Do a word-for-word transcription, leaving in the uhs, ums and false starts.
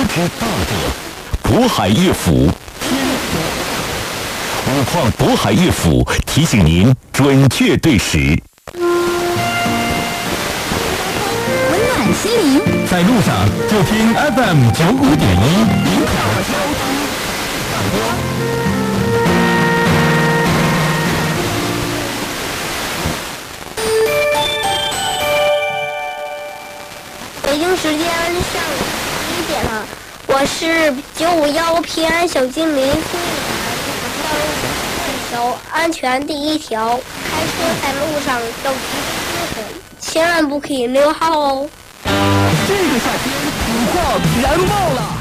之大者，渤海乐府。五矿渤海乐府提醒您准确对时。 温暖心灵， 在路上就听 F M 九五点一，领跑交通广播。 北京时间上午十一点了，我是九五幺平安小精灵。条安全第一条，开车在路上要提心神，千万不可以溜号哦。 这个夏天土矿燃爆了！